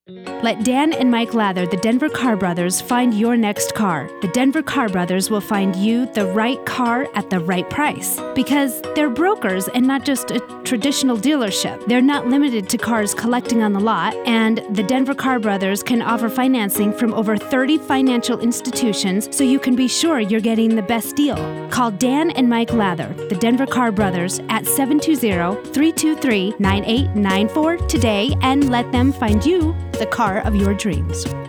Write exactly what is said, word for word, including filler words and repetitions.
Let Dan and Mike Lather, the Denver Car Brothers, find your next car. The Denver Car Brothers will find you the right car at the right price. Because they're brokers and not just a traditional dealership. They're not limited to cars collecting on the lot, and the Denver Car Brothers can offer financing from over thirty financial institutions, so you can be sure you're getting the best deal. Call Dan and Mike Lather, the Denver Car Brothers, at seven two zero, three two three, nine eight nine four today and let them find you the car of your dreams.